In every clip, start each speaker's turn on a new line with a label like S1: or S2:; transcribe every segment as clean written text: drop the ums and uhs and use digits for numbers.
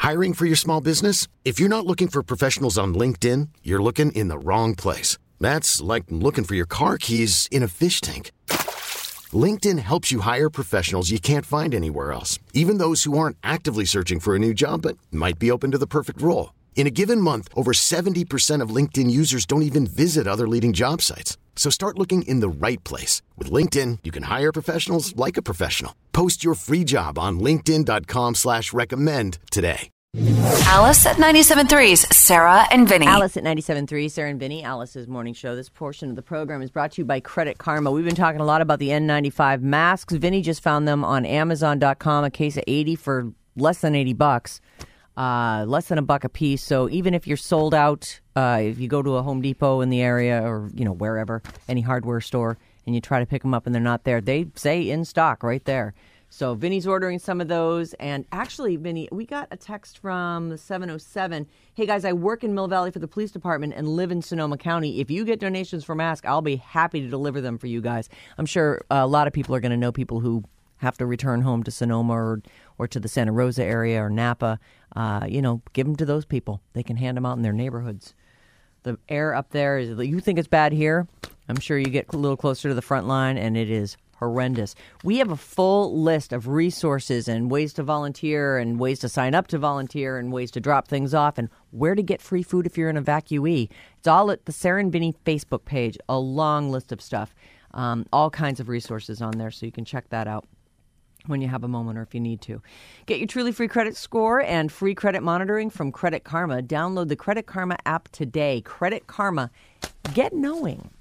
S1: Hiring for your small business? If you're not looking for professionals on LinkedIn, you're looking in the wrong place. That's like looking for your car keys in a fish tank. LinkedIn helps you hire professionals you can't find anywhere else, even those who aren't actively searching for a new job but might be open to the perfect role. In a given month, over 70% of LinkedIn users don't even visit other leading job sites. So start looking in the right place. With LinkedIn, you can hire professionals like a professional. Post your free job on linkedin.com/recommend today.
S2: Alice at 97.3's Sarah and Vinny.
S3: Alice at 97.3, Sarah and Vinny, Alice's morning show. This portion of the program is brought to you by Credit Karma. We've been talking a lot about the N95 masks. Vinny just found them on Amazon.com, a case of 80 for less than $80. Less than $1 a piece. So even if you're sold out, if you go to a Home Depot in the area or, wherever, any hardware store, and you try to pick them up and they're not there, they say in stock right there. So Vinny's ordering some of those. And actually, Vinny, we got a text from the 707. Hey, guys, I work in Mill Valley for the police department and live in Sonoma County. If you get donations for masks, I'll be happy to deliver them for you guys. I'm sure a lot of people are going to know people who have to return home to Sonoma or to the Santa Rosa area or Napa. Give them to those people. They can hand them out in their neighborhoods. The air up there, you think it's bad here? I'm sure you get a little closer to the front line, and it is horrendous. We have a full list of resources and ways to volunteer and ways to sign up to volunteer and ways to drop things off and where to get free food if you're an evacuee. It's all at the Sarah and Vinny Facebook page, a long list of stuff, all kinds of resources on there, so you can check that out when you have a moment or if you need to. Get your truly free credit score and free credit monitoring from Credit Karma. Download the Credit Karma app today. Credit Karma. Get knowing.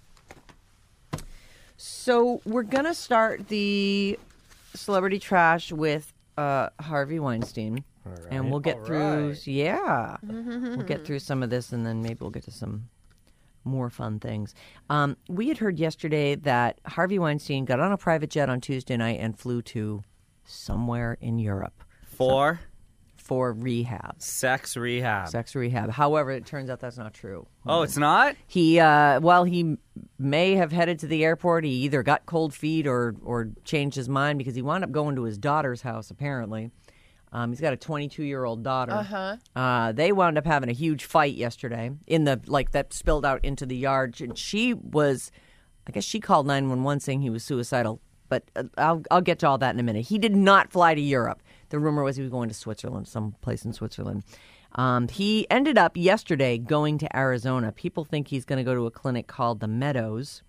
S3: So we're going to start the celebrity trash with Harvey Weinstein. All right. And we'll get through, we'll get through some of this and then maybe we'll get to some more fun things. We had heard yesterday that Harvey Weinstein got on a private jet on Tuesday night and flew to somewhere in Europe. For rehab.
S4: Sex rehab.
S3: However, it turns out that's not true.
S4: Oh, it's not?
S3: He may have headed to the airport. He either got cold feet or changed his mind because he wound up going to his daughter's house, apparently. He's got a 22-year-old daughter.
S5: Uh-huh.
S3: They wound up having a huge fight yesterday that spilled out into the yard. And she called 911 saying he was suicidal. But I'll get to all that in a minute. He did not fly to Europe. The rumor was he was going to Switzerland, some place in Switzerland. He ended up yesterday going to Arizona. People think he's going to go to a clinic called the Meadows.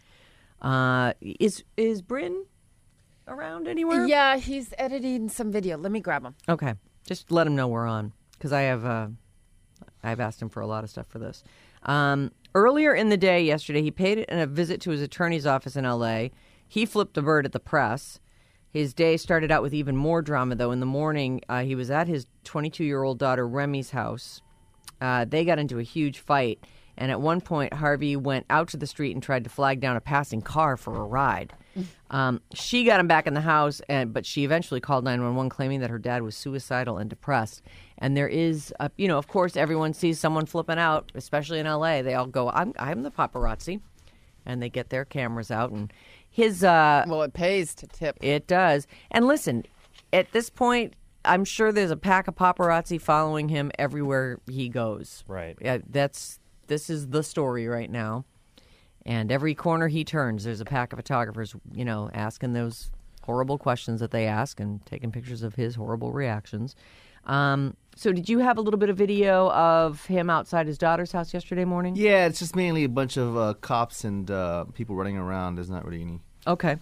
S3: Is Bryn around anywhere?
S5: Yeah, he's editing some video. Let me grab him.
S3: Okay, just let him know we're on because I've asked him for a lot of stuff for this. Earlier in the day yesterday, he paid a visit to his attorney's office in L.A. He flipped a bird at the press. His day started out with even more drama, though. In the morning, he was at his 22-year-old daughter Remy's house. They got into a huge fight, and at one point, Harvey went out to the street and tried to flag down a passing car for a ride. She got him back in the house, but she eventually called 911, claiming that her dad was suicidal and depressed. And there is, of course, everyone sees someone flipping out, especially in L.A. They all go, I'm the paparazzi. And they get their cameras out, and his...
S5: well, it pays to tip.
S3: It does. And listen, at this point, I'm sure there's a pack of paparazzi following him everywhere he goes.
S4: Right.
S3: This is the story right now. And every corner he turns, there's a pack of photographers, asking those horrible questions that they ask and taking pictures of his horrible reactions. So did you have a little bit of video of him outside his daughter's house yesterday morning?
S6: Yeah, it's just mainly a bunch of cops and people running around. There's not really any.
S3: Okay.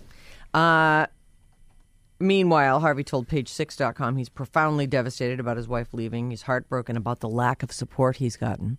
S3: Meanwhile, Harvey told Page6.com he's profoundly devastated about his wife leaving. He's heartbroken about the lack of support he's gotten.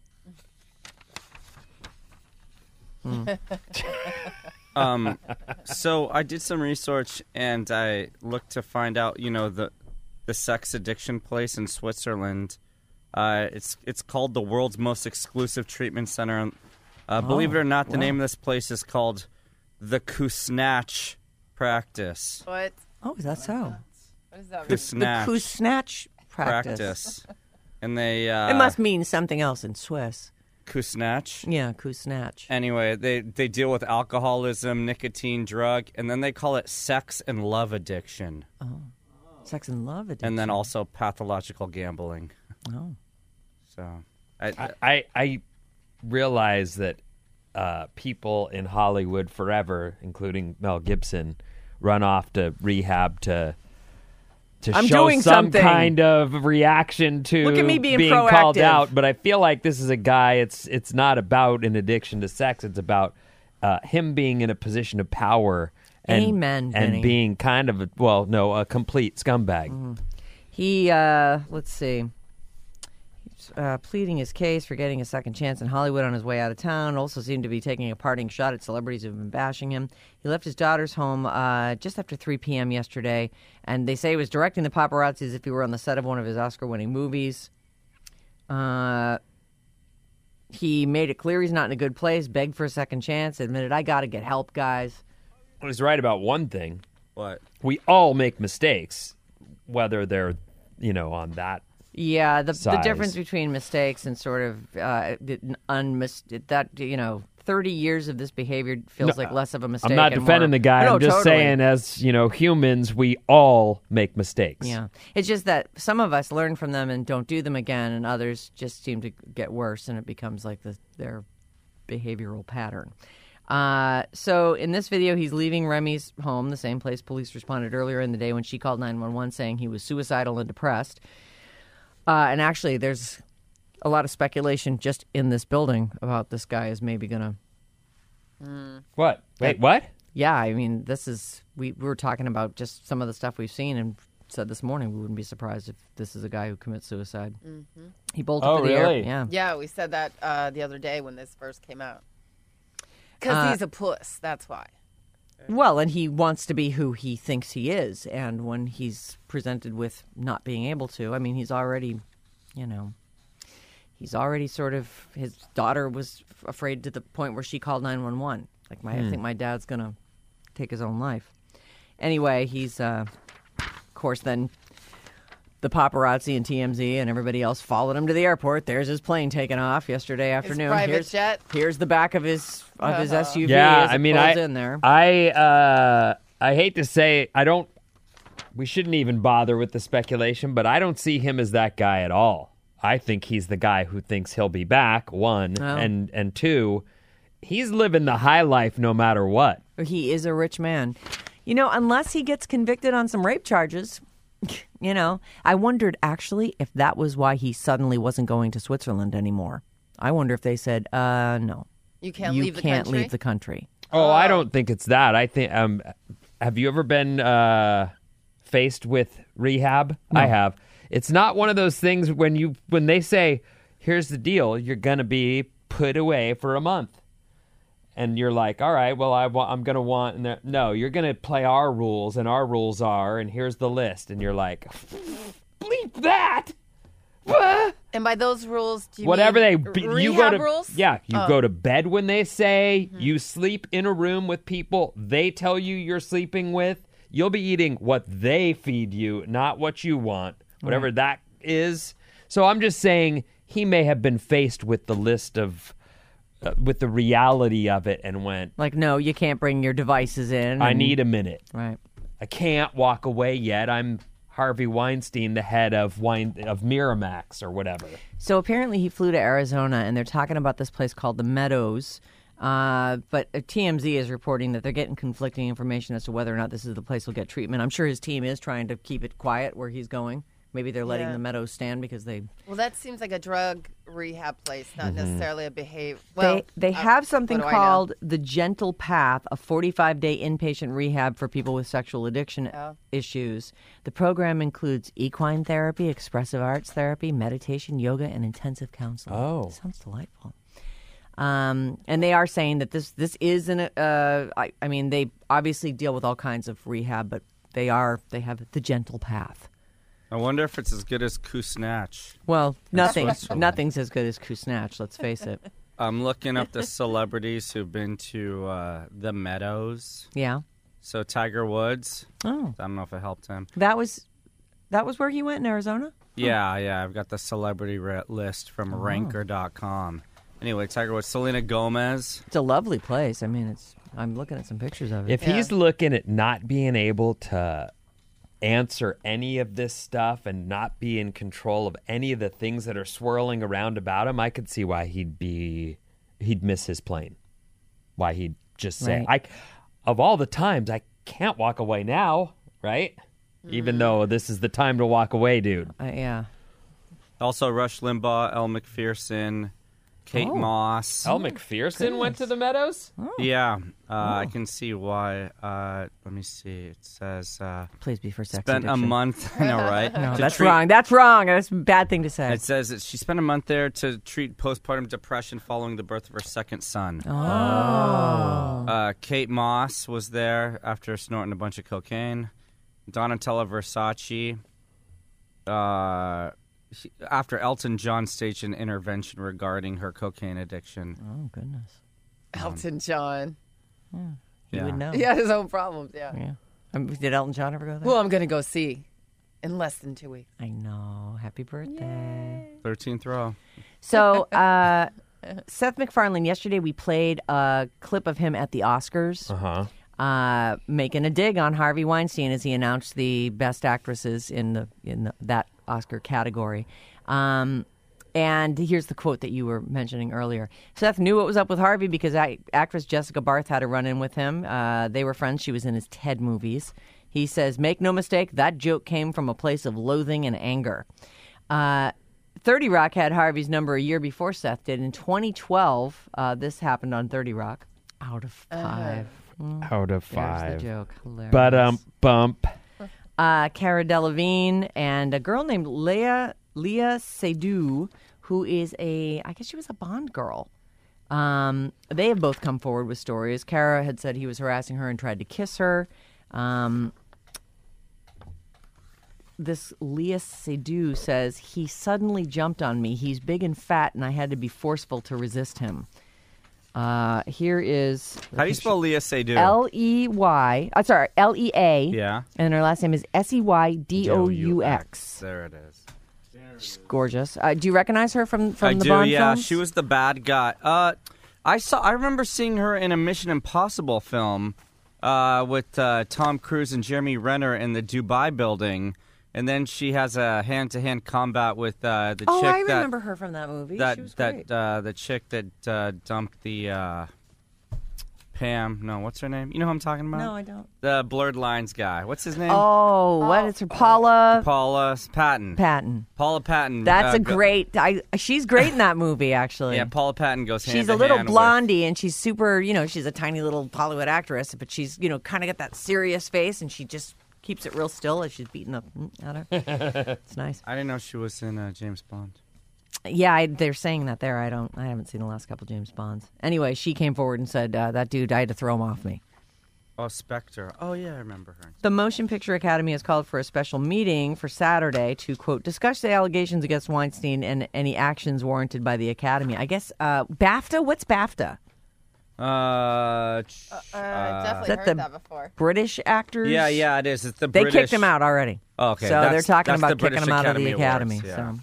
S4: So I did some research and I looked to find out, the sex addiction place in Switzerland. It's called the world's most exclusive treatment center. Believe it or not, the name of this place is called the Kusnatch Practice.
S5: What?
S3: Oh, is that so?
S5: What does that mean?
S4: Kusnatch.
S3: The Kusnatch Practice.
S4: And they...
S3: it must mean something else in Swiss.
S4: Kusnatch?
S3: Yeah, Kusnatch.
S4: Anyway, they deal with alcoholism, nicotine, drug, and then they call it sex and love addiction.
S3: Oh. Sex and love addiction.
S4: And then also pathological gambling.
S3: Oh.
S4: So
S7: I realize that people in Hollywood forever, including Mel Gibson, run off to rehab to
S3: I'm
S7: show
S3: doing
S7: some
S3: something.
S7: kind of reaction to
S3: Look at me being
S7: called
S3: proactive.
S7: out. But I feel like this is a guy. It's not about an addiction to sex. It's about him being in a position of power. And,
S3: Amen, Vinny.
S7: and being kind of a complete scumbag.
S3: He, let's see. He's pleading his case for getting a second chance in Hollywood on his way out of town. Also seemed to be taking a parting shot at celebrities who've been bashing him. He left his daughter's home just after 3 p.m. yesterday, and they say he was directing the paparazzi as if he were on the set of one of his Oscar-winning movies. He made it clear he's not in a good place, begged for a second chance, admitted, I got to get help, guys.
S7: He's right about one thing.
S4: what?
S7: We all make mistakes, whether they're, on that.
S3: Yeah, the
S7: Size.
S3: difference between mistakes and sort of 30 years of this behavior feels like less of a mistake.
S7: I'm not
S3: and
S7: defending
S3: more-
S7: the guy.
S3: No,
S7: I'm just
S3: totally.
S7: saying, as humans, we all make mistakes.
S3: Yeah, it's just that some of us learn from them and don't do them again, and others just seem to get worse, and it becomes like their behavioral pattern. So in this video, he's leaving Remy's home, the same place police responded earlier in the day when she called 911 saying he was suicidal and depressed. And actually, there's a lot of speculation just in this building about this guy is maybe going to...
S7: What? Wait, what?
S3: Yeah, I mean, this is... We were talking about just some of the stuff we've seen and said this morning we wouldn't be surprised if this is a guy who commits suicide. Mm-hmm. He bolted
S7: Oh,
S3: for the air.
S7: really?
S3: Yeah.
S5: Yeah, we said that the other day when this first came out. Because he's a puss, that's why.
S3: Well, and he wants to be who he thinks he is. And when he's presented with not being able to, I mean, he's already sort of, his daughter was afraid to the point where she called 911. Like, I think my dad's going to take his own life. Anyway, he's, of course, then the paparazzi and TMZ and everybody else followed him to the airport. There's his plane taking off yesterday afternoon.
S5: private jet.
S3: Here's the back of his SUV.
S7: Yeah,
S3: as it
S7: I mean,
S3: pulls in there.
S7: I hate to say, we shouldn't even bother with the speculation, but I don't see him as that guy at all. I think he's the guy who thinks he'll be back, one,
S3: Oh.
S7: and two, he's living the high life no matter what.
S3: He is a rich man. Unless he gets convicted on some rape charges, I wondered actually if that was why he suddenly wasn't going to Switzerland anymore. I wonder if they said, no,
S5: You can't
S3: you
S5: leave the
S3: can't
S5: country?
S3: leave the country.
S7: Oh, I don't think it's that. I think, have you ever been faced with rehab? I have. It's not one of those things when they say, here's the deal, you're going to be put away for a month. And you're like, all right, well, I'm going to want... And no, you're going to play our rules, and our rules are, and here's the list. And you're like, bleep that!
S5: And by those rules, do you
S7: Whatever
S5: mean
S7: you go
S5: rehab
S7: to...
S5: rules?
S7: Yeah, you go to bed when they say, you sleep in a room with people they tell you you're sleeping with. You'll be eating what they feed you, not what you want, whatever that is. So I'm just saying he may have been faced with the list of... with the reality of it and went,
S3: Like, no, you can't bring your devices in.
S7: I
S3: and-
S7: need a minute.
S3: Right.
S7: I can't walk away yet. I'm Harvey Weinstein, the head of Miramax or whatever.
S3: So apparently he flew to Arizona, and they're talking about this place called the Meadows. But TMZ is reporting that they're getting conflicting information as to whether or not this is the place he'll get treatment. I'm sure his team is trying to keep it quiet where he's going. Maybe they're letting
S5: Yeah.
S3: the Meadows stand because they...
S5: Well, that seems like a drug rehab place, not
S7: Mm-hmm.
S5: necessarily a behavior. Well,
S3: they have something
S5: what do I know?
S3: called the Gentle Path, a 45-day inpatient rehab for people with sexual addiction
S5: Oh.
S3: issues. The program includes equine therapy, expressive arts therapy, meditation, yoga, and intensive counseling.
S7: Oh.
S3: Sounds delightful. And they are saying that this is I mean, they obviously deal with all kinds of rehab, but they have the Gentle Path.
S4: I wonder if it's as good as Kusnatch.
S3: Well, nothing's as good as Kusnatch, let's face it.
S4: I'm looking up the celebrities who've been to the Meadows.
S3: Yeah.
S4: So Tiger Woods.
S3: Oh,
S4: I don't know if it helped him.
S3: that was where he went in Arizona?
S4: Yeah. I've got the celebrity list from Ranker.com. Anyway, Tiger Woods, Selena Gomez.
S3: It's a lovely place. I mean, I'm looking at some pictures of it.
S7: If he's looking at not being able to answer any of this stuff and not be in control of any of the things that are swirling around about him, I could see why he'd miss his plane. Why he'd just say, of all the times, I can't walk away now, right? Even though this is the time to walk away, dude.
S3: Yeah.
S4: Also, Rush Limbaugh, Elle Macpherson, Kate Moss.
S7: Elle Macpherson went to the Meadows?
S4: Yeah, I can see why. Let me see. It says
S3: Please be for sex
S4: spent
S3: addiction.
S4: a month. I know, right?
S3: No, that's wrong. That's wrong. That's a bad thing to say.
S4: It says that she spent a month there to treat postpartum depression following the birth of her second son. Kate Moss was there after snorting a bunch of cocaine. Donatella Versace. After Elton John staged an intervention regarding her cocaine addiction.
S3: Oh, goodness.
S5: Elton John.
S3: You would know.
S5: He had his own problems, yeah.
S3: Did Elton John ever go there?
S5: Who I'm going to go see in less than 2 weeks.
S3: I know. Happy birthday.
S4: 13th row.
S3: So, Seth MacFarlane, yesterday we played a clip of him at the Oscars. Making a dig on Harvey Weinstein as he announced the best actresses in that Oscar category. And here's the quote that you were mentioning earlier. Seth knew what was up with Harvey because actress Jessica Barth had a run-in with him. They were friends. She was in his Ted movies. He says, make no mistake, that joke came from a place of loathing and anger. 30 Rock had Harvey's number a year before Seth did. In 2012, this happened on 30 Rock. Out of 5.
S7: Out of
S3: There's
S7: 5.
S3: the joke. Hilarious.
S7: But bump.
S3: Cara Delevingne and a girl named Léa Seydoux, who is I guess she was a Bond girl. They have both come forward with stories. Cara had said he was harassing her and tried to kiss her. This Léa Seydoux says, he suddenly jumped on me. He's big and fat, and I had to be forceful to resist him. Here is...
S4: How do you spell Léa Seydoux?
S3: L-E-Y... sorry, L-E-A.
S4: Yeah.
S3: And her last name is S-E-Y-D-O-U-X.
S4: There it is.
S3: She's gorgeous. Do you recognize her from
S4: I
S3: the
S4: do,
S3: Bond
S4: yeah.
S3: films?
S4: She was the bad guy. I remember seeing her in a Mission Impossible film with Tom Cruise and Jeremy Renner in the Dubai building. And then she has a hand-to-hand combat with the chick
S3: I remember her from that movie. She was great.
S4: The chick that dumped the Pam. No, what's her name? You know who I'm talking about?
S3: No, I don't.
S4: The Blurred Lines guy. What's his name?
S3: What is her? Paula
S4: Patton. Paula Patton.
S3: That's a great. She's great in that movie, actually.
S4: Yeah, Paula Patton goes hand
S3: She's
S4: to
S3: a little
S4: hand
S3: blondie, and she's super. She's a tiny little Hollywood actress, but she's kind of got that serious face, and she just keeps it real still as she's beating the out of her. It's nice.
S4: I didn't know she was in James Bond.
S3: Yeah, they're saying that there. I haven't seen the last couple James Bonds. Anyway, she came forward and said, that dude, I had to throw him off me.
S4: Oh, Spectre. Oh, yeah, I remember her.
S3: The Motion Picture Academy has called for a special meeting for Saturday to, quote, discuss the allegations against Weinstein and any actions warranted by the Academy. I guess, BAFTA? What's BAFTA?
S5: Definitely heard that before.
S3: British actors?
S4: Yeah, it is. It's the
S3: They
S4: British...
S3: kicked him out already.
S4: Oh, okay.
S3: So they're talking about
S4: the
S3: kicking him out of the Academy.
S4: Awards, yeah.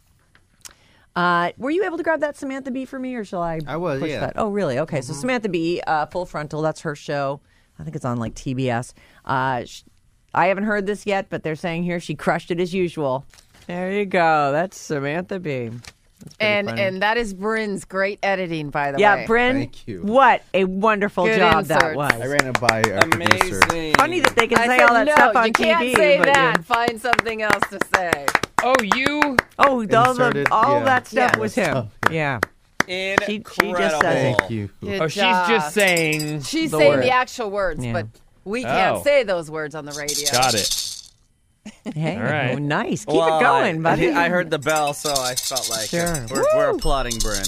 S3: Were you able to grab that Samantha Bee for me, or shall I?
S6: I was,
S3: push
S6: yeah.
S3: that? Oh, really? Okay, so Samantha Bee, Full Frontal. That's her show. I think it's on like TBS. I haven't heard this yet, but they're saying here she crushed it as usual. There you go. That's Samantha Bee.
S5: And that is Bryn's great editing, by the way.
S3: Yeah, Bryn.
S6: Thank you.
S3: What a wonderful
S5: Good
S3: job that
S5: inserts.
S3: was.
S6: I ran it by our producer.
S4: Amazing.
S3: Funny that they can
S5: I
S3: say
S5: said,
S3: all that
S5: no,
S3: stuff on
S5: you
S3: TV.
S5: can't say
S3: but
S5: that. Find something else to say.
S7: Oh, you?
S3: all
S6: Inserted, yeah.
S3: that stuff
S5: Yeah.
S3: was him.
S6: Stuff,
S3: Yeah.
S4: Incredible.
S3: just said it.
S6: Thank you.
S5: Good
S7: Oh, she's
S5: job.
S7: just saying.
S5: She's
S3: the
S5: saying
S3: word.
S5: the actual words,
S3: Yeah.
S5: but we can't
S7: Oh.
S5: say those words on the radio.
S7: Got it.
S3: Hey,
S7: All right.
S3: nice. Keep
S4: Well,
S3: it going, buddy.
S4: I heard the bell, so I felt like
S3: Sure.
S4: we're applauding Bryn.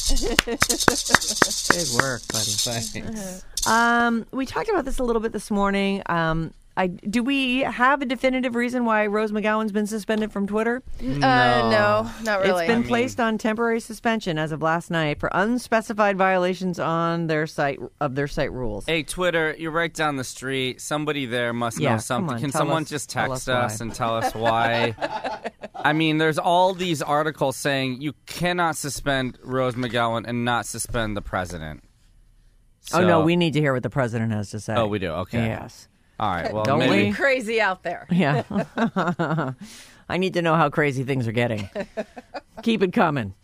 S3: Good work, buddy.
S4: Thanks.
S3: We talked about this a little bit this morning. Do we have a definitive reason why Rose McGowan's been suspended from Twitter?
S5: No, not really.
S3: It's been placed on temporary suspension as of last night for unspecified violations on their site rules.
S4: Hey, Twitter, you're right down the street. Somebody there must
S3: Yeah,
S4: know
S3: come
S4: something.
S3: on,
S4: Can
S3: tell
S4: someone
S3: us-
S4: just
S3: tell
S4: text
S3: us
S4: us
S3: why.
S4: and tell us why? I mean, there's all these articles saying you cannot suspend Rose McGowan and not suspend the president.
S3: Oh, no,
S4: So-
S3: we need to hear what the president has to say.
S4: Oh, we do? Okay.
S3: Yes.
S4: All right. Well,
S3: Don't
S4: maybe.
S3: we?
S5: Crazy out there.
S3: Yeah. I need to know how crazy things are getting. Keep it coming.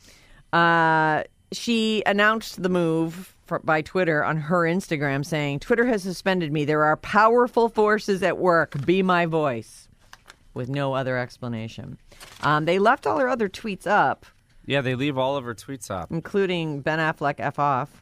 S3: She announced the move by Twitter on her Instagram saying, Twitter has suspended me. There are powerful forces at work. Be my voice. With no other explanation. They left all her other tweets up,
S4: Yeah, they leave all of her tweets up.
S3: including Ben Affleck F off.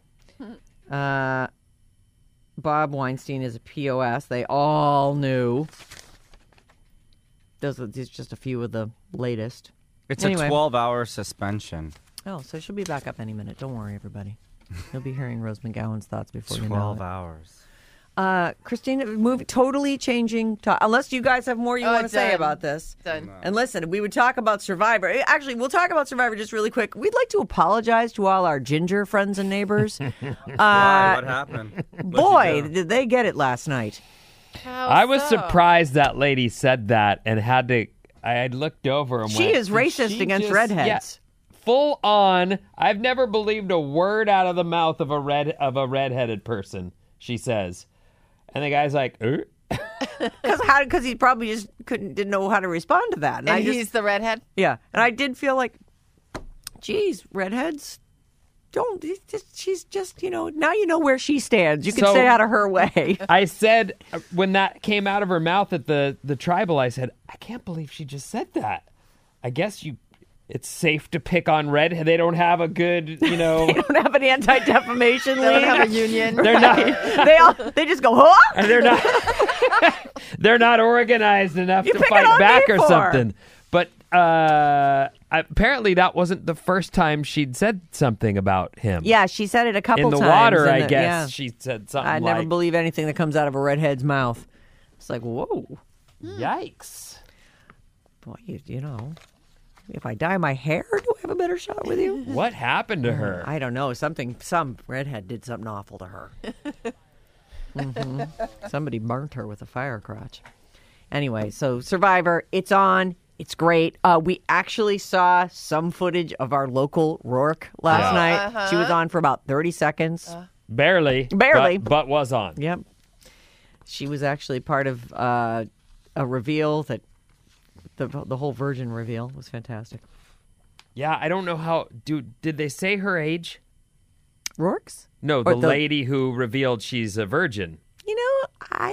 S3: Bob Weinstein is a POS. They all knew. These are just a few of the latest.
S4: It's
S3: Anyway.
S4: a 12-hour suspension.
S3: Oh, so she'll be back up any minute. Don't worry, everybody. You'll be hearing Rose McGowan's thoughts before you know
S4: 12
S3: it.
S4: hours.
S3: Christina, totally changing. Unless you guys have more you want to say
S5: done.
S3: about this.
S5: Done.
S3: And listen, we would talk about Survivor. Actually, we'll talk about Survivor just really quick. We'd like to apologize to all our ginger friends and neighbors.
S4: Why? What happened? What'd
S3: Boy,
S4: you do?
S3: did they get it last night.
S5: How
S7: I was
S5: so?
S7: surprised that lady said that and had to. I had looked over and
S3: She
S7: went,
S3: is
S7: "Did
S3: racist
S7: she
S3: against
S7: just-"
S3: redheads.
S7: Yeah, full on. I've never believed a word out of the mouth of a redheaded person. She says, and the guy's like,
S3: Because he probably just didn't know how to respond to that.
S5: And
S3: I just,
S5: he's the redhead?
S3: yeah. And I did feel like, geez, redheads, don't. She's just, now you know where she stands. You can
S7: So-
S3: stay out of her way.
S7: I said when that came out of her mouth at the tribal, I said, I can't believe she just said that. I guess it's safe to pick on redhead. They don't have a good,
S3: They don't have an anti-defamation
S5: They don't
S3: league.
S5: have a union.
S7: they're not.
S3: They just go, huh?
S7: And they're not. They're not organized enough
S3: You
S7: to
S3: picking
S7: fight
S3: on
S7: back
S3: me
S7: or
S3: for?
S7: something. But apparently, that wasn't the first time she'd said something about him.
S3: Yeah, she said it a couple
S7: in the
S3: times.
S7: water,
S3: in
S7: I
S3: the-
S7: guess
S3: yeah.
S7: she said something
S3: I
S7: like,
S3: never believe anything that comes out of a redhead's mouth. It's like, whoa,
S7: "Yikes!"
S3: boy, you know. If I dye my hair, do I have a better shot with you?
S7: What happened to her?
S3: I don't know. Some redhead did something awful to her. Somebody burnt her with a fire crotch. Anyway, so Survivor, it's on. It's great. We actually saw some footage of our local Rourke last night. She was on for about 30 seconds.
S7: Barely,
S3: Barely.
S7: but was on.
S3: Yep. She was actually part of a reveal that the whole virgin reveal was fantastic.
S7: Yeah, I don't know how. Did they say her age?
S3: Rourke's?
S7: No,
S3: Or
S7: the lady who revealed she's a virgin.
S3: You know,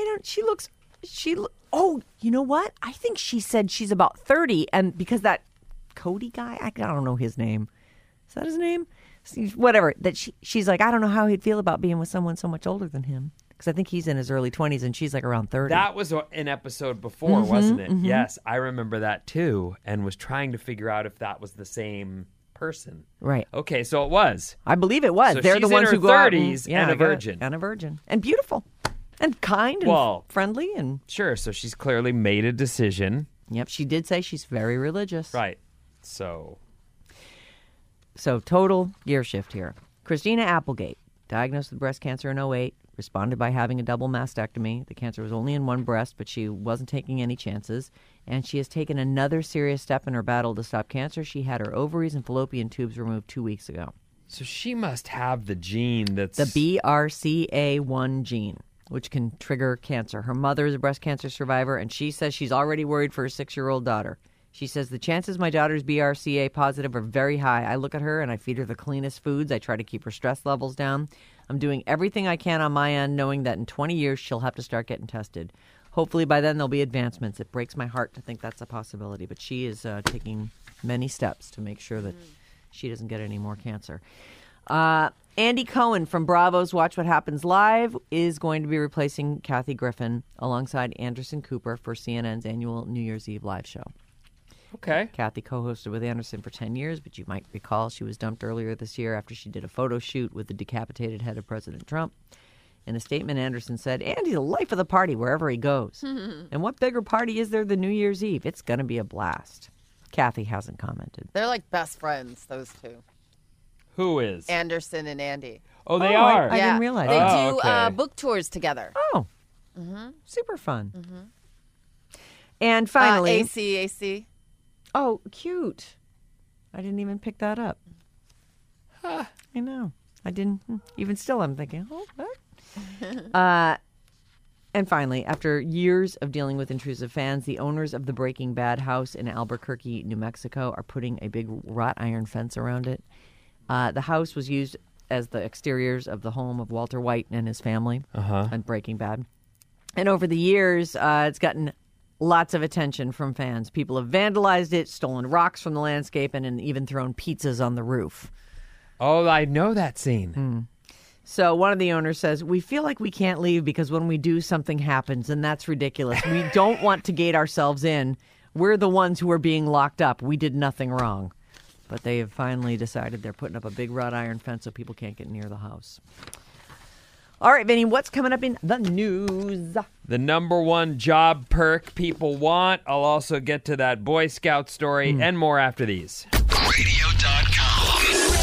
S3: oh, you know what? I think she said she's about 30, and because that Cody guy, I don't know his name. Is that his name? Whatever. That she's like, I don't know how he'd feel about being with someone so much older than him. Because I think he's in his early 20s and she's like around 30.
S7: That was an episode before, wasn't it? Yes, I remember that too, and was trying to figure out if that was the same person.
S3: Right.
S7: Okay, so it was.
S3: I believe it was.
S7: So
S3: They're
S7: she's
S3: the
S7: in
S3: ones
S7: her
S3: who go out
S7: 30s and a virgin.
S3: And a virgin. And beautiful. And kind and
S7: Well-
S3: friendly. And
S7: Sure, so she's clearly made a decision.
S3: yep, she did say she's very religious.
S7: Right. So,
S3: So total gear shift here. Christina Applegate, diagnosed with breast cancer in 2008, responded by having a double mastectomy. The cancer was only in one breast, but she wasn't taking any chances. And she has taken another serious step in her battle to stop cancer. She had her ovaries and fallopian tubes removed 2 weeks ago.
S7: so she must have the gene that's
S3: The BRCA1 gene, which can trigger cancer. Her mother is a breast cancer survivor, and she says she's already worried for her 6-year-old daughter. She says, the chances my daughter's BRCA positive are very high. I look at her and I feed her the cleanest foods. I try to keep her stress levels down. I'm doing everything I can on my end, knowing that in 20 years she'll have to start getting tested. Hopefully by then there'll be advancements. It breaks my heart to think that's a possibility, but she is taking many steps to make sure that she doesn't get any more cancer. Andy Cohen from Bravo's Watch What Happens Live is going to be replacing Kathy Griffin alongside Anderson Cooper for CNN's annual New Year's Eve live show.
S7: okay.
S3: Kathy co-hosted with Anderson for 10 years, but you might recall she was dumped earlier this year after she did a photo shoot with the decapitated head of President Trump. In a statement, Anderson said, Andy's the life of the party wherever he goes. And what bigger party is there than New Year's Eve? It's going to be a blast. Kathy hasn't commented.
S5: They're like best friends, those two.
S7: Who is?
S5: Anderson and Andy.
S7: Oh, they
S3: Oh,
S7: are.
S3: I didn't realize
S5: They
S3: that.
S5: do
S7: okay.
S5: book tours together.
S3: Oh, super fun. And finally,
S5: AC.
S3: oh, cute. I didn't even pick that up. I know. I didn't. Even still, I'm thinking, oh, what? And finally, after years of dealing with intrusive fans, the owners of the Breaking Bad house in Albuquerque, New Mexico, are putting a big wrought iron fence around it. The house was used as the exteriors of the home of Walter White and his family on Breaking Bad. And over the years, it's gotten lots of attention from fans. People have vandalized it, stolen rocks from the landscape, and even thrown pizzas on the roof.
S7: Oh, I know that scene.
S3: So one of the owners says, we feel like we can't leave because when we do, something happens, and that's ridiculous. We don't want to gate ourselves in. We're the ones who are being locked up. We did nothing wrong. But they have finally decided they're putting up a big wrought iron fence so people can't get near the house. All right, Vinny, what's coming up in the news?
S7: The number one job perk people want. I'll also get to that Boy Scout story and more after these.
S8: Radio.com.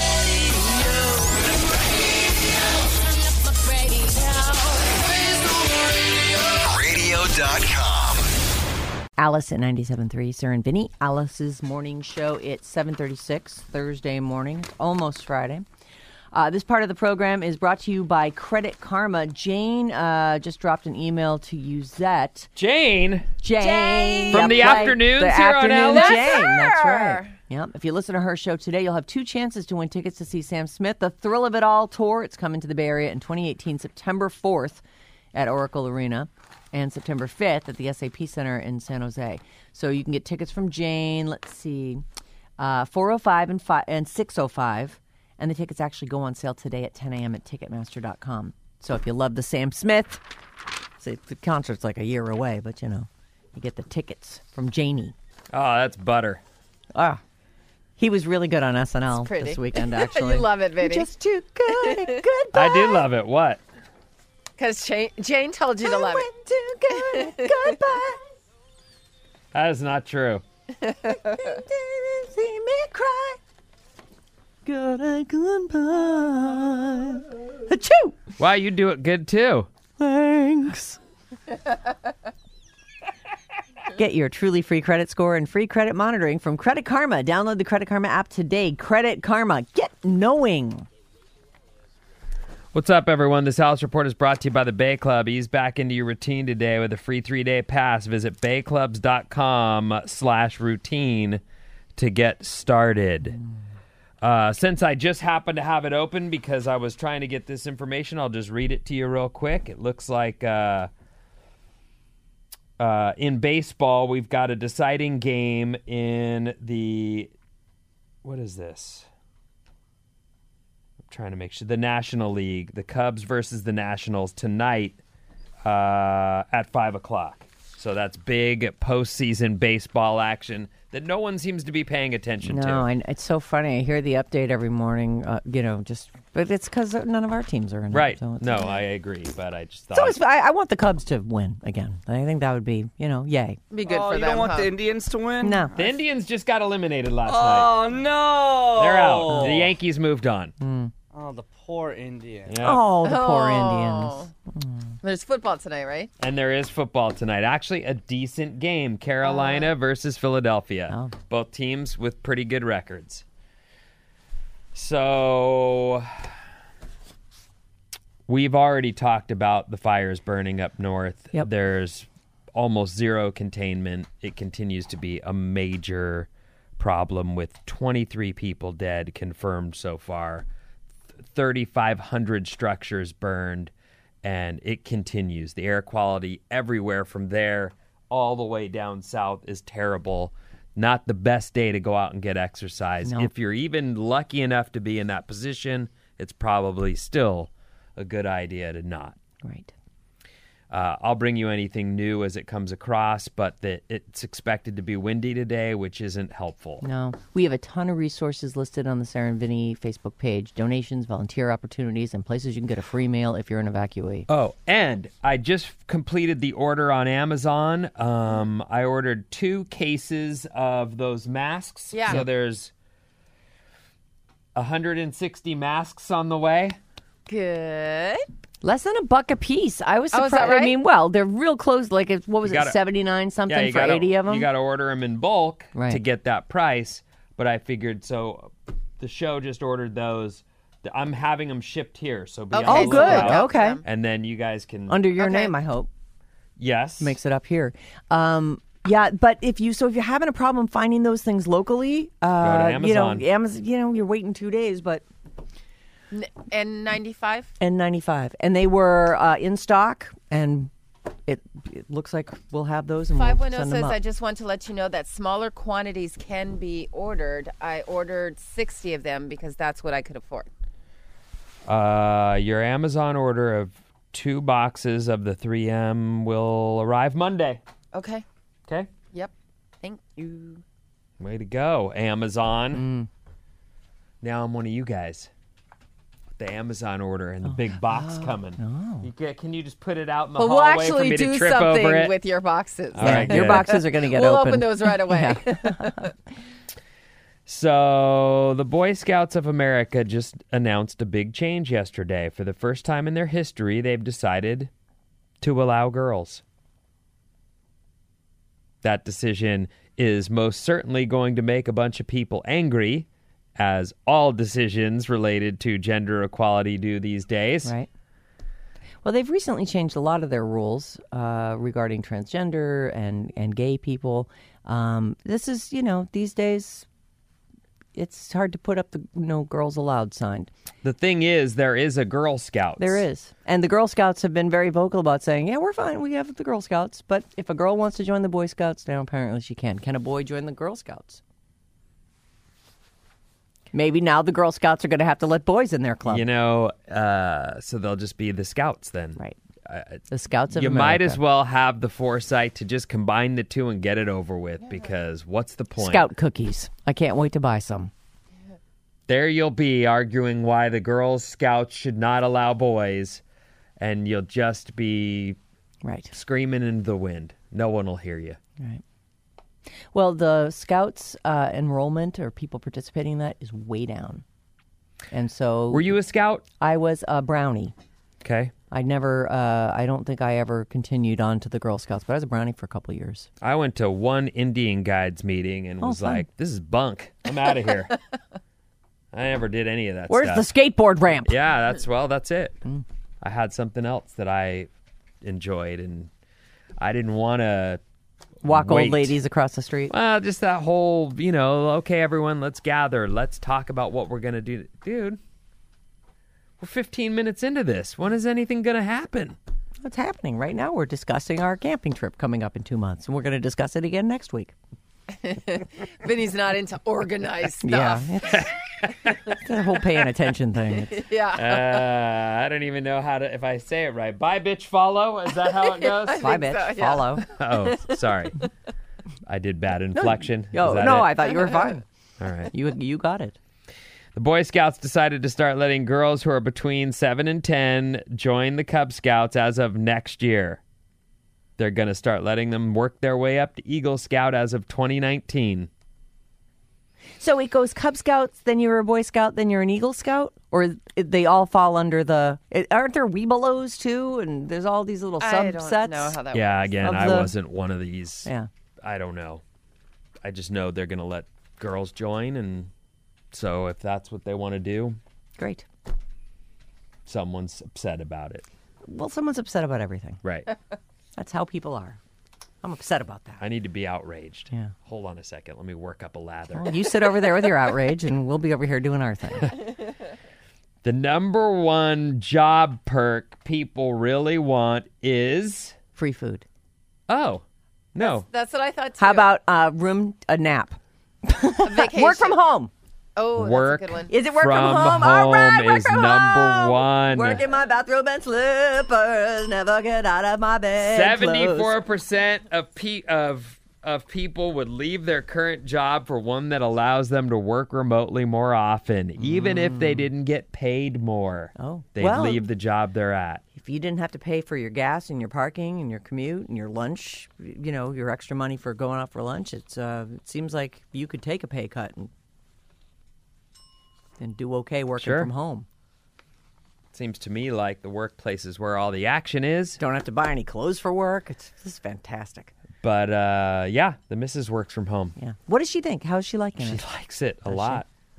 S8: Radio.com.
S3: Alice at 97.3, Sarah and Vinny. Alice's morning show. It's 7:36 Thursday morning. It's almost Friday. This part of the program is brought to you by Credit Karma. Jane just dropped an email to Uzette.
S7: Jane?
S3: Jane.
S7: From the afternoons
S3: the
S7: here on
S3: afternoon
S7: Alice?
S3: Jane. That's right. Yep. If you listen to her show today, you'll have 2 chances to win tickets to see Sam Smith, the Thrill of It All tour. It's coming to the Bay Area in 2018, September 4th at Oracle Arena, and September 5th at the SAP Center in San Jose. So you can get tickets from Jane. Let's see, 4:05 and 6:05. And the tickets actually go on sale today at 10 a.m. at Ticketmaster.com. So if you love the Sam Smith, the concert's like a year away, but you get the tickets from Janie.
S7: Oh, that's butter.
S3: He was really good on SNL this weekend, actually.
S5: You love it, Vinny.
S3: Just too good at goodbye.
S7: I do love it. What?
S5: Because Jane told you to love it.
S3: Too good at goodbye.
S7: That is not true.
S3: See me cry. Good at goodbye. Achoo!
S7: Wow, you do it good too.
S3: Thanks. Get your truly free credit score and free credit monitoring from Credit Karma. Download the Credit Karma app today. Credit Karma. Get knowing.
S7: What's up, everyone? This Alice Report is brought to you by the Bay Club. Ease back into your routine today with a free 3-day pass. Visit bayclubs.com/routine to get started. Since I just happened to have it open because I was trying to get this information, I'll just read it to you real quick. It looks like in baseball, we've got a deciding game in the... What is this? I'm trying to make sure. The National League. The Cubs versus the Nationals tonight at 5 o'clock. So that's big postseason baseball action that no one seems to be paying attention to.
S3: No, it's so funny. I hear the update every morning, but it's because none of our teams are in
S7: Right.
S3: it. So
S7: No, I agree, but I just thought...
S3: I want the Cubs to win again. I think that would be, yay.
S5: Be good for
S4: you
S5: them.
S4: don't want the Indians to win?
S3: No.
S7: The Indians just got eliminated last night.
S4: Oh, no.
S7: They're out. The Yankees moved on.
S4: Oh, the poor Indians.
S7: Yeah.
S3: Oh, the poor Indians.
S5: There's football tonight, right?
S7: And there is football tonight. Actually, a decent game. Carolina versus Philadelphia.
S3: Oh.
S7: Both teams with pretty good records. So we've already talked about the fires burning up north.
S3: Yep.
S7: There's almost zero containment. It continues to be a major problem with 23 people dead confirmed so far. 3,500 structures burned, and it continues. The air quality everywhere from there all the way down south is terrible. Not the best day to go out and get exercise.
S3: No.
S7: If you're even lucky enough to be in that position, it's probably still a good idea to not.
S3: Right.
S7: I'll bring you anything new as it comes across, but it's expected to be windy today, which isn't helpful.
S3: No. We have a ton of resources listed on the Sarah and Vinny Facebook page. Donations, volunteer opportunities, and places you can get a free meal if you're an evacuee.
S7: Oh, and I just completed the order on Amazon. I ordered 2 cases of those masks.
S5: Yeah.
S7: So there's 160 masks on the way.
S5: Good.
S3: Less than $1 a piece. I was
S5: Oh, is
S3: surprised.
S5: that right?
S3: I mean, well, they're real close. Like, what was
S7: You
S3: it,
S7: gotta-
S3: 79 something
S7: you
S3: for
S7: gotta,
S3: 80 of them?
S7: You got to order them in bulk
S3: Right.
S7: to get that price. But I figured, so the show just ordered those. I'm having them shipped here. So be on
S5: Okay,
S7: the
S3: Oh, good.
S7: lookout.
S3: Okay.
S7: And then you guys can...
S3: Under your
S5: Okay.
S3: name, I hope.
S7: Yes.
S3: Makes it up here. Yeah, but if you're having a problem finding those things locally,
S7: Amazon.
S3: You're waiting 2 days, but
S5: N95?
S3: N95, and they were in stock, and it looks like we'll have those. And
S5: 510
S3: we'll send them
S5: says,
S3: up.
S5: I just want to let you know that smaller quantities can be ordered. I ordered 60 of them because that's what I could afford.
S7: Your Amazon order of 2 boxes of the 3M will arrive Monday.
S5: Okay.
S7: Okay?
S5: Yep. Thank you.
S7: Way to go, Amazon. Now I'm one of you guys. The Amazon order and the big box coming. Can you just put it out in the
S5: But we'll
S7: hallway for
S5: actually
S7: me to
S5: do
S7: trip over
S5: something
S7: it?
S5: with your boxes.
S7: All right,
S3: your
S7: good.
S3: boxes are going to get
S5: We'll
S3: open.
S5: open those right away.
S7: So, the Boy Scouts of America just announced a big change yesterday. For the first time in their history, they've decided to allow girls. That decision is most certainly going to make a bunch of people angry, as all decisions related to gender equality do these days.
S3: Right. Well, they've recently changed a lot of their rules regarding transgender and gay people. This is, these days, it's hard to put up the no girls allowed sign.
S7: The thing is, there is a Girl Scouts.
S3: There is. And the Girl Scouts have been very vocal about saying, yeah, we're fine. We have the Girl Scouts. But if a girl wants to join the Boy Scouts, now apparently she can. Can a boy join the Girl Scouts? Maybe now the Girl Scouts are going to have to let boys in their club.
S7: So they'll just be the Scouts then.
S3: Right. The Scouts of
S7: You
S3: America.
S7: might as well have the foresight to just combine the two and get it over with, because what's the point?
S3: Scout cookies. I can't wait to buy some.
S7: There you'll be arguing why the Girl Scouts should not allow boys, and you'll just be
S3: Right.
S7: screaming into the wind. No one will hear you.
S3: Right. Well, the Scouts enrollment or people participating in that is way down. And so...
S7: Were you a Scout?
S3: I was a Brownie.
S7: Okay.
S3: I don't think I ever continued on to the Girl Scouts, but I was a Brownie for a couple of years.
S7: I went to one Indian Guides meeting and was
S3: fun.
S7: like, this is bunk. I'm out of here. I never did any of that
S3: Where's
S7: stuff.
S3: the skateboard ramp?
S7: Yeah, that's it. I had something else that I enjoyed, and I didn't want to
S3: Walk
S7: wait.
S3: old ladies across the street.
S7: Well, just that whole, okay, everyone, let's gather. Let's talk about what we're going to do. Dude, we're 15 minutes into this. When is anything going to happen?
S3: What's happening right now? We're discussing our camping trip coming up in 2 months, and we're going to discuss it again next week.
S5: Vinny's not into organized stuff.
S3: Yeah, it's the whole paying attention thing.
S5: Yeah.
S7: I don't even know if I say it right. Bye, bitch, follow. Is that how it goes?
S3: Bye,
S5: think
S3: bitch.
S5: so, yeah.
S3: Follow.
S7: Oh, sorry. I did bad inflection. Is
S3: Oh,
S7: that
S3: no,
S7: it?
S3: I thought you were fine.
S7: All right.
S3: You got it.
S7: The Boy Scouts decided to start letting girls who are between 7 and 10 join the Cub Scouts as of next year. They're going to start letting them work their way up to Eagle Scout as of 2019.
S3: So it goes Cub Scouts, then you're a Boy Scout, then you're an Eagle Scout? Or they all fall under aren't there Webelos too? And there's all these little subsets?
S5: I don't know how that
S7: Yeah,
S5: works.
S7: again,
S3: Of
S7: I
S3: the-
S7: wasn't one of these.
S3: Yeah.
S7: I don't know. I just know they're going to let girls join, and so if that's what they want to do,
S3: Great.
S7: someone's upset about it.
S3: Well, someone's upset about everything.
S7: Right.
S3: That's how people are. I'm upset about that.
S7: I need to be outraged.
S3: Yeah.
S7: Hold on a second. Let me work up a lather.
S3: Well, you sit over there with your outrage, and we'll be over here doing our thing.
S7: The number one job perk people really want is...
S3: Free food.
S7: Oh, no.
S5: That's what I thought too.
S3: How about a nap?
S5: a vacation?
S3: Work from home.
S5: Oh,
S7: Work.
S5: that's a good one.
S3: Is it work from
S7: From
S3: home? All right,
S7: home
S3: work
S7: is
S3: from
S7: number
S3: home.
S7: one.
S3: Work in my bathrobe and slippers. Never get out of my bed.
S7: 74% of people would leave their current job for one that allows them to work remotely more often, even if they didn't get paid more.
S3: Oh,
S7: They'd
S3: well-
S7: leave the job they're at.
S3: If you didn't have to pay for your gas and your parking and your commute and your lunch, your extra money for going out for lunch, it seems like you could take a pay cut and do okay working
S7: Sure.
S3: from home.
S7: Seems to me like the workplace is where all the action is.
S3: Don't have to buy any clothes for work. This is fantastic.
S7: But yeah, the missus works from home.
S3: Yeah. What does she think? How's she liking
S7: She
S3: it?
S7: likes it a
S3: Does she?
S7: lot.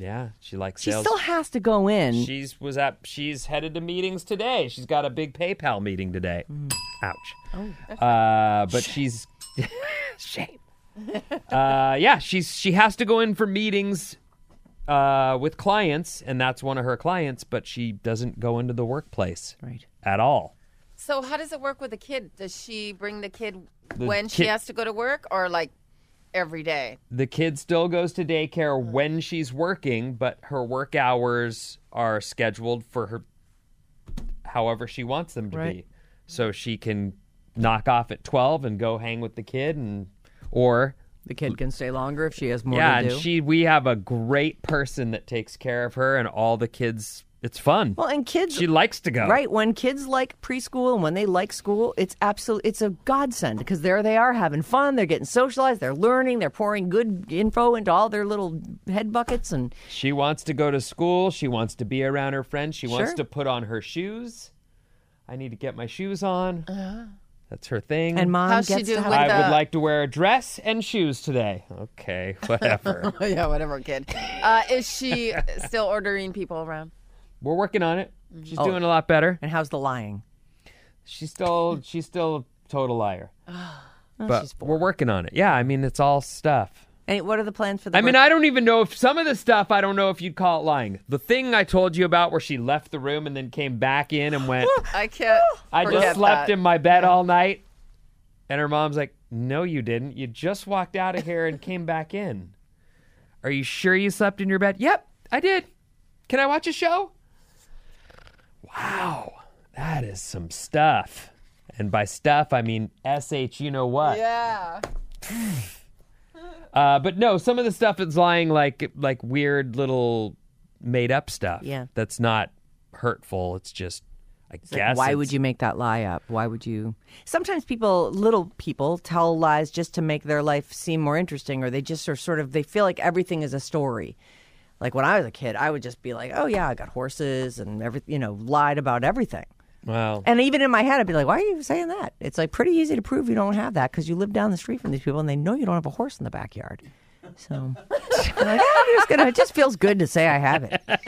S7: Yeah, she likes
S3: She
S7: sales.
S3: still has to go in.
S7: She's headed to meetings today. She's got a big PayPal meeting today. Ouch. But she's shame. Yeah, she has to go in for meetings with clients, and that's one of her clients, but she doesn't go into the workplace at all.
S5: So how does it work with the kid? Does she bring the kid
S7: The
S5: when she
S7: kid-
S5: has to go to work, or like every day?
S7: The kid still goes to daycare when she's working, but her work hours are scheduled for her however she wants them to be. So she can knock off at 12 and go hang with the kid, or
S3: The kid can stay longer if she has more
S7: yeah,
S3: to do.
S7: and we have a great person that takes care of her and all the kids. It's fun.
S3: Well, and kids,
S7: She likes to go.
S3: right? When kids like preschool and when they like school, it's a godsend because there they are having fun. They're getting socialized. They're learning. They're pouring good info into all their little head buckets. And
S7: She wants to go to school. She wants to be around her friends. She wants
S3: Sure.
S7: to put on her shoes. I need to get my shoes on. That's her thing.
S3: and mom
S5: How's she
S3: gets to
S5: doing
S3: have
S5: with
S7: I
S5: the-
S7: would like to wear a dress and shoes today. Okay, whatever.
S5: Yeah, whatever, kid. Is she still ordering people around?
S7: We're working on it. She's doing a lot better.
S3: And how's the lying?
S7: She's still a total liar. But
S3: she's
S7: we're working on it. Yeah, I mean, it's all stuff.
S3: And what are the plans for the?
S7: I mean, I don't even know if some of the stuff, I don't know if you'd call it lying. The thing I told you about where she left the room and then came back in and went,
S5: I can't.
S7: I
S5: forget
S7: just slept
S5: that.
S7: in my bed all night. And her mom's like, no, you didn't. You just walked out of here and came back in. Are you sure you slept in your bed? Yep, I did. Can I watch a show? Wow, that is some stuff. And by stuff, I mean S-H, you know what.
S5: Yeah.
S7: But no, some of the stuff is lying like weird little made up stuff.
S3: Yeah.
S7: That's not hurtful. It's just, I
S3: It's like,
S7: guess.
S3: why
S7: it's-
S3: would you make that lie up? Why would you? Sometimes little people, tell lies just to make their life seem more interesting, or they just are sort of they feel like everything is a story. Like when I was a kid, I would just be like, "Oh yeah, I got horses," and lied about everything.
S7: Well,
S3: And even in my head, I'd be like, "Why are you saying that?" It's like pretty easy to prove you don't have that because you live down the street from these people and they know you don't have a horse in the backyard. So I'm like, it just feels good to say I have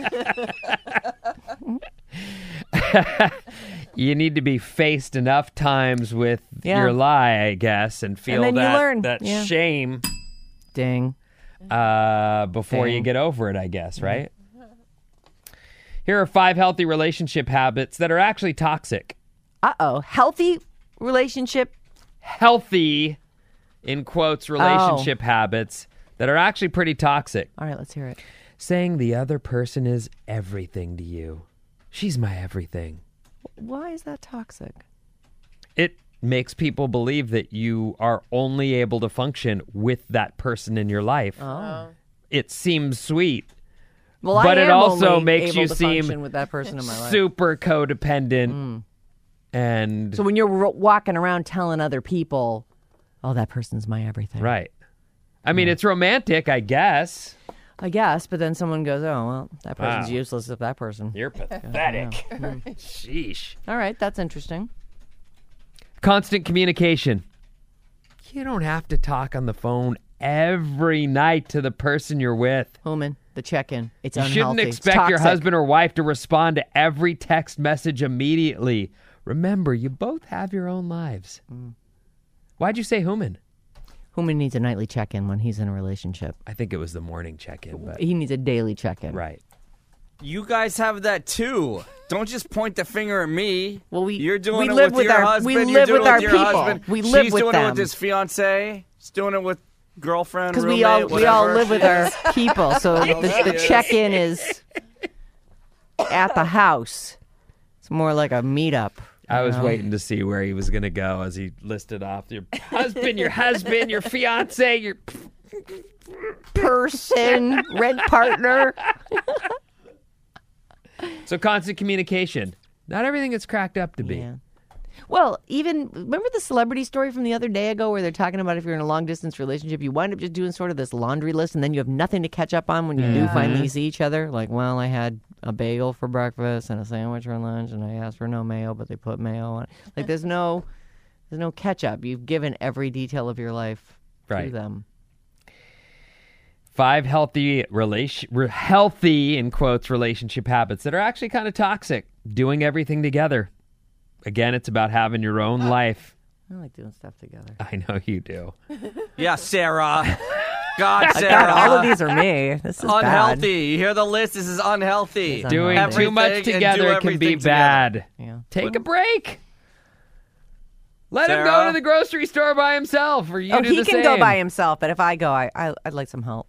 S3: it.
S7: you need to be faced enough times with
S3: Yeah.
S7: your lie, I guess, and feel
S3: then you learn.
S7: that
S3: Yeah.
S7: shame
S3: Ding.
S7: before you
S3: Dang.
S7: get over it, I guess, right? Here are 5 healthy relationship habits that are actually toxic.
S3: Healthy relationship.
S7: Healthy, in quotes, relationship habits that are actually pretty toxic.
S3: All right, let's hear it.
S7: Saying the other person is everything to you. She's my everything.
S3: Why is that toxic?
S7: It makes people believe that you are only able to function with that person in your life.
S3: Oh.
S7: It seems sweet,
S3: Well,
S7: but
S3: I
S7: it
S3: am
S7: also
S3: only
S7: makes
S3: able
S7: you
S3: to
S7: seem
S3: function with that person in my life.
S7: super codependent. And
S3: So when you're walking around telling other people, "Oh, that person's my everything,"
S7: right. I mean, it's romantic, I guess.
S3: I guess, but then someone goes, "Oh, well, that person's
S7: Wow.
S3: useless if that person."
S7: You're pathetic. Sheesh.
S3: All right, that's interesting.
S7: Constant communication. You don't have to talk on the phone every night to the person you're with.
S3: Human, the check-in. It's
S7: You
S3: unhealthy.
S7: shouldn't
S3: It's
S7: expect your
S3: toxic.
S7: husband or wife to respond to every text message immediately. Remember, you both have your own lives. Why'd you say human?
S3: Human needs a nightly check-in when he's in a relationship.
S7: I think it was the morning check-in, but
S3: He needs a daily check-in.
S7: right.
S4: You guys have that too. Don't just point the finger at me.
S3: Well,
S4: you're doing
S3: we
S4: it
S3: live
S4: with
S3: with
S4: your
S3: our-
S4: husband.
S3: we
S4: You're
S3: live
S4: doing
S3: with
S4: it
S3: our
S4: your
S3: people.
S4: husband.
S3: We live
S4: She's
S3: with
S4: doing
S3: them.
S4: it with his fiance. He's doing it with girlfriend.
S3: Because
S4: roommate,
S3: we all
S4: whatever.
S3: live with our people, so the check-in is at the house. It's more like a meetup.
S7: I was
S3: you know?
S7: waiting to see where he was going to go as he listed off your husband, your fiance, your...
S3: Person, rent partner.
S7: So constant communication. Not everything it's cracked up to be.
S3: Yeah. Well, even remember the celebrity story from the other day ago where they're talking about if you're in a long distance relationship, you wind up just doing sort of this laundry list, and then you have nothing to catch up on when you do finally see each other. Like, well, I had a bagel for breakfast and a sandwich for lunch, and I asked for no mayo, but they put mayo on it. Like, there's no catch up. You've given every detail of your life to
S7: Right.
S3: them.
S7: 5 healthy in quotes relationship habits that are actually kind of toxic. Doing everything together. Again, it's about having your own life.
S3: I like doing stuff together.
S7: I know you do.
S4: Yeah, Sarah. God, Sarah.
S3: God, all of these are me. This is
S4: unhealthy.
S3: bad.
S4: You hear the list? This is unhealthy.
S3: It's
S7: Doing
S3: unhealthy.
S7: too much
S4: Everything and
S7: together
S4: do
S7: can be
S4: everything
S7: bad.
S3: Yeah.
S7: Take a break. Let him
S4: Sarah?
S7: go to the grocery store by himself, or you
S3: Oh,
S7: do
S3: he
S7: the
S3: can
S7: same.
S3: go by himself, but if I go, I'd like some help.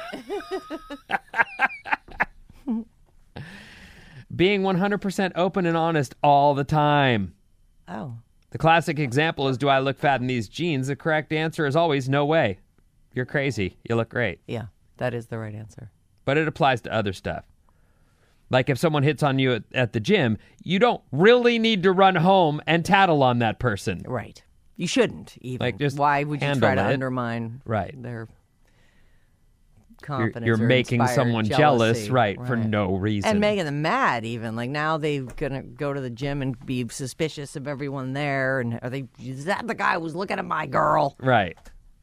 S7: Being 100% open and honest all the time.
S3: Oh.
S7: The classic example is, do I look fat in these jeans? The correct answer is always, no way. You're crazy. You look great.
S3: Yeah, that is the right answer.
S7: But it applies to other stuff. Like if someone hits on you at the gym, you don't really need to run home and tattle on that person.
S3: Right. You shouldn't even.
S7: Like, just
S3: why would you
S7: handle
S3: try to
S7: it.
S3: undermine
S7: Right.
S3: their
S7: You're,
S3: confidence?
S7: you're
S3: or
S7: making
S3: inspire
S7: someone jealous,
S3: jealousy?
S7: right, for no reason.
S3: And making them mad even. Like now they're going to go to the gym and be suspicious of everyone there. And is that the guy who was looking at my girl?
S7: Right.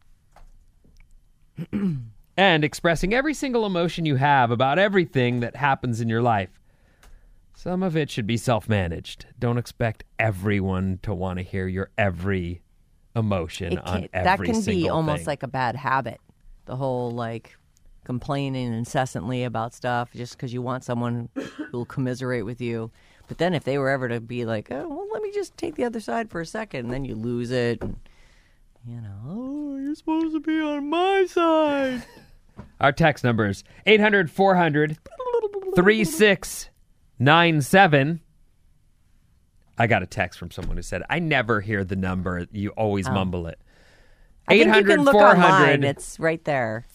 S7: And expressing every single emotion you have about everything that happens in your life. Some of it should be self-managed. Don't expect everyone to want to hear your every emotion on every
S3: that can be
S7: single
S3: almost
S7: thing.
S3: like a bad habit. The whole like complaining incessantly about stuff just because you want someone who will commiserate with you. But then if they were ever to be like, oh, well, let me just take the other side for a second, and then you lose it. And, you know, oh, you're supposed to be on my side.
S7: Our text number is 800-400-3697. I got a text from someone who said, I never hear the number. You always mumble it.
S3: I think you can look online. It's right there.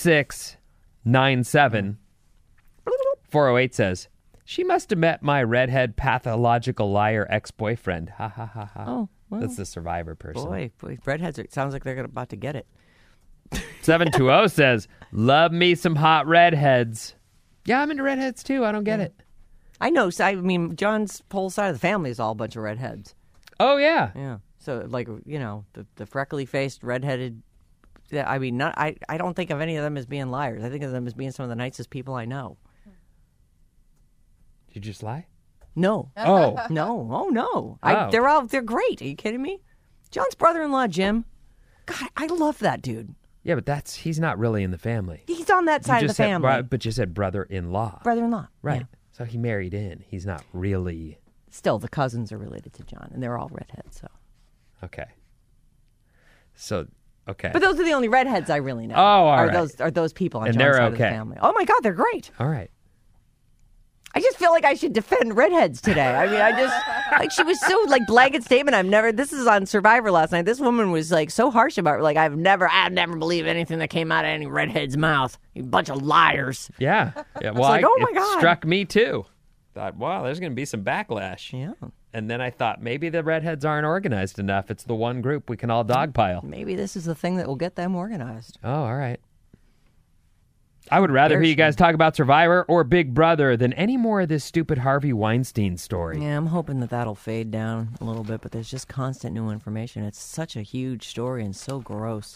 S7: 3697. 408 says, she must have met my redhead pathological liar ex-boyfriend. Ha ha ha ha.
S3: Oh, well,
S7: that's the survivor person.
S3: Boy, redheads, it sounds like they're about to get it.
S7: 720 says, love me some hot redheads. Yeah, I'm into redheads too. I don't get it.
S3: I know. So, I mean, John's whole side of the family is all a bunch of redheads.
S7: Oh, yeah.
S3: Yeah. So, like, you know, the freckly-faced, redheaded. Yeah, I mean, I don't think of any of them as being liars. I think of them as being some of the nicest people I know.
S7: Did you just lie?
S3: No.
S7: Oh.
S3: No. Oh, no.
S7: Oh.
S3: They're great. Are you kidding me? John's brother-in-law, Jim. God, I love that dude.
S7: Yeah, but he's not really in the family.
S3: He's on that side of the family.
S7: But you said brother-in-law.
S3: Brother-in-law.
S7: Right.
S3: Yeah.
S7: So he married in. He's not really.
S3: Still, the cousins are related to John, and they're all redheads, so.
S7: Okay. So, okay.
S3: But those are the only redheads I really know.
S7: Oh, all
S3: are
S7: right.
S3: those people on
S7: And
S3: John's
S7: they're
S3: side of the
S7: okay.
S3: family. Oh, my God, they're great.
S7: All right.
S3: I just feel like I should defend redheads today. I mean, like she was so like blanket statement. This is on Survivor last night. This woman was like so harsh about it. Like I'd never believe anything that came out of any redhead's mouth. You bunch of liars.
S7: Yeah. Yeah. Well,
S3: like, oh my
S7: it
S3: God.
S7: struck me too. Thought, wow, there's going to be some backlash.
S3: Yeah.
S7: And then I thought maybe the redheads aren't organized enough. It's the one group we can all dogpile.
S3: Maybe this is the thing that will get them organized.
S7: Oh, all right. I would rather hear you guys talk about Survivor or Big Brother than any more of this stupid Harvey Weinstein story.
S3: Yeah, I'm hoping that'll fade down a little bit, but there's just constant new information. It's such a huge story and so gross.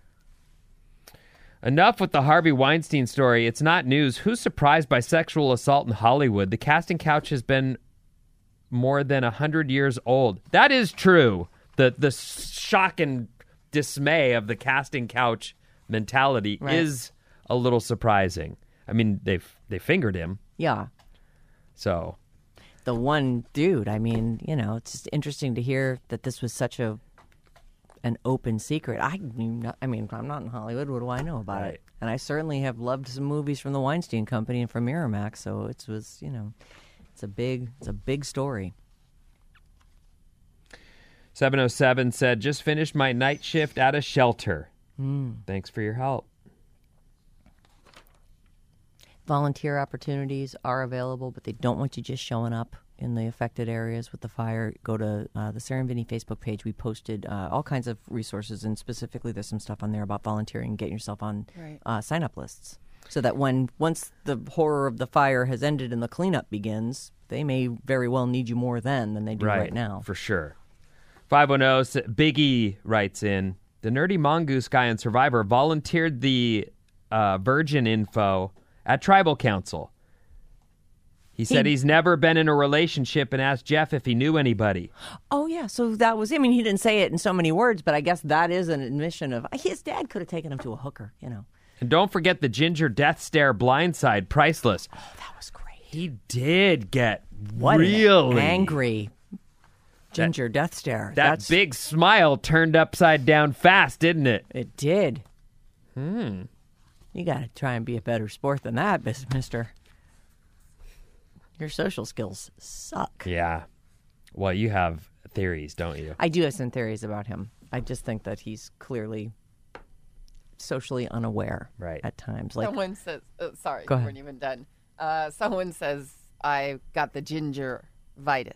S7: Enough with the Harvey Weinstein story. It's not news. Who's surprised by sexual assault in Hollywood? The casting couch has been more than 100 years old. That is true. The shock and dismay of the casting couch mentality is a little surprising. I mean, they fingered him.
S3: Yeah.
S7: So
S3: the one dude, I mean, you know, it's just interesting to hear that this was such an open secret. I mean, I'm not in Hollywood. What do I know about it? And I certainly have loved some movies from the Weinstein Company and from Miramax. So it's a big story.
S7: 707 said, just finished my night shift at a shelter. Thanks for your help.
S3: Volunteer opportunities are available, but they don't want you just showing up in the affected areas with the fire. Go to the Sarah and Vinny Facebook page. We posted all kinds of resources, and specifically there's some stuff on there about volunteering and getting yourself on sign-up lists. So that once the horror of the fire has ended and the cleanup begins, they may very well need you more then than they do right now.
S7: For sure. 510, Biggie writes in, the nerdy mongoose guy on Survivor volunteered the virgin info at Tribal Council. He said he's never been in a relationship and asked Jeff if he knew anybody.
S3: Oh, yeah. So that was, I mean, he didn't say it in so many words, but I guess that is an admission of his dad could have taken him to a hooker, you know.
S7: And don't forget the Ginger Death Stare blindside, priceless.
S3: Oh, that was great.
S7: He did get
S3: What
S7: really
S3: an angry Ginger Death Stare.
S7: That big smile turned upside down fast, didn't it?
S3: It did. You got to try and be a better sport than that, mister. Your social skills suck.
S7: Yeah. Well, you have theories, don't you?
S3: I do have some theories about him. I just think that he's clearly socially unaware at times. Like,
S5: someone says, sorry,
S3: Go
S5: you
S3: ahead.
S5: weren't even done. Someone says, I got the ginger-vitis.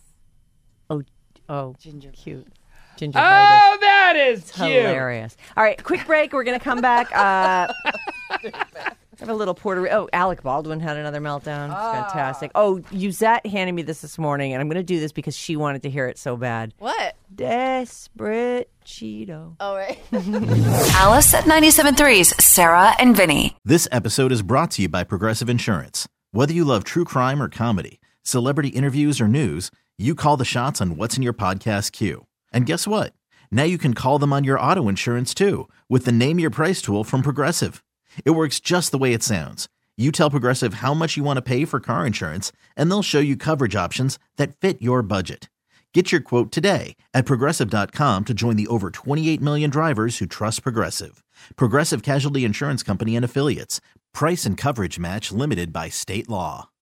S3: Oh,
S5: Ginger.
S3: cute.
S7: Oh,
S3: Gingivitis.
S7: that is cute.
S3: Hilarious. All right, quick break. We're going to come back. I have a little Alec Baldwin had another meltdown. It's fantastic. Oh, Yuzette handed me this morning, and I'm going to do this because she wanted to hear it so bad.
S5: What?
S3: Desperate Cheeto.
S5: Oh, right.
S2: Alice at 97.3's Sarah and Vinny.
S9: This episode is brought to you by Progressive Insurance. Whether you love true crime or comedy, celebrity interviews or news, you call the shots on what's in your podcast queue. And guess what? Now you can call them on your auto insurance too with the Name Your Price tool from Progressive. It works just the way it sounds. You tell Progressive how much you want to pay for car insurance, and they'll show you coverage options that fit your budget. Get your quote today at Progressive.com to join the over 28 million drivers who trust Progressive. Progressive Casualty Insurance Company and Affiliates. Price and coverage match limited by state law.